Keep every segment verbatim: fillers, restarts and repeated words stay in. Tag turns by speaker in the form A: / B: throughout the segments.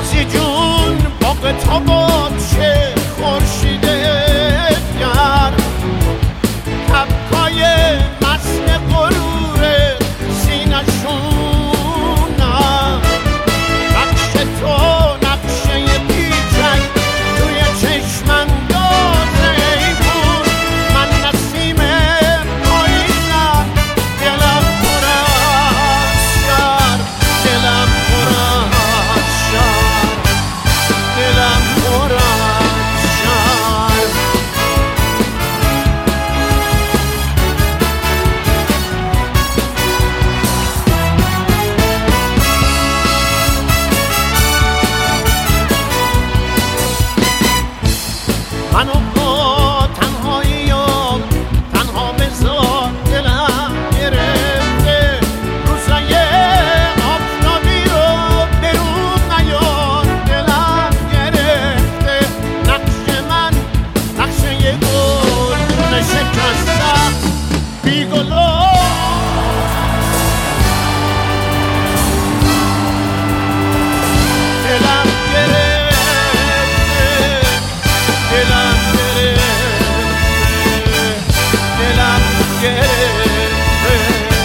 A: بازی جون باغ تابات شه خورشید گرم کپکای مست غرور سینشونم نقش تو نقشه پیچک توی چشم اندازه ایمون من نسیم پاییزم دلم پر از شرم دلم پر از شرم دلم پر از شرم منو با تنهاییام تنها بذار دلم گرفته روزای آفتابی رو به روم نیار دلم گرفته نقش من نقشه گل شکستم بی گلا دلم گرفته دلم گرفته دلم گرفته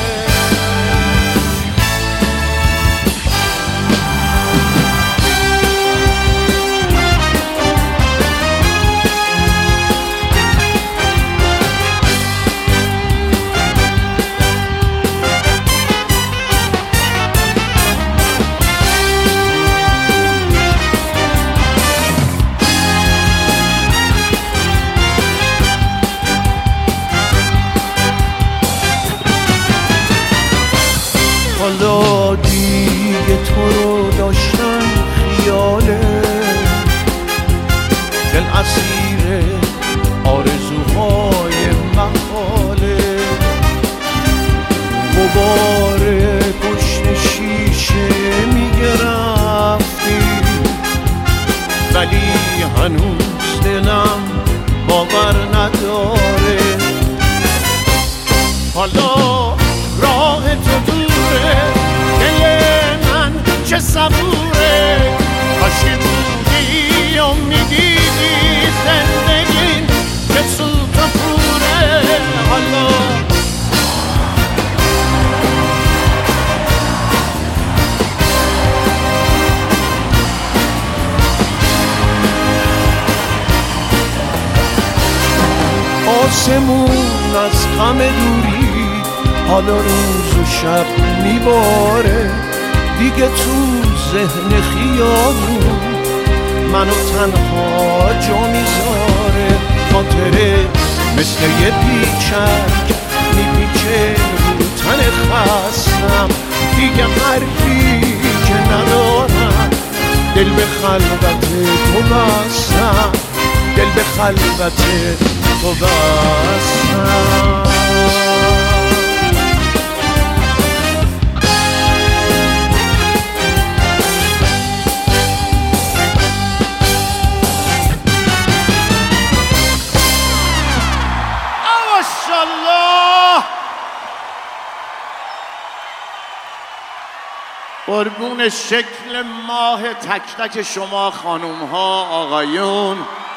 A: حالا دیگه تو رو داشتن خیاله دل اسیر آرزوهای محاله غبار پشت شیشه میگه رفتی ولی هنوز دلم باور نداره حالا راه تو دوره دل من چه صبوره کاشی بودی و میدیدی زندگی که سوت و پوره حالا آسمون از غم دوری حالا روز و شب میباره دیگه تو ذهن خیابون منو تنها جا میذاره خاطره مثل یه پیچک میپیچه رو تن خستم دیگه حرفی که ندارم دل به خلوت تو بستم دل به خلوت تو بستم قربون شکل ماه تک تک شما خانوم ها آقایون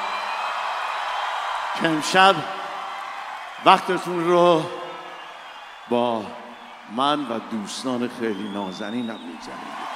A: که امشب وقتتون رو با من و دوستان خیلی نازنینم می‌گذرونید.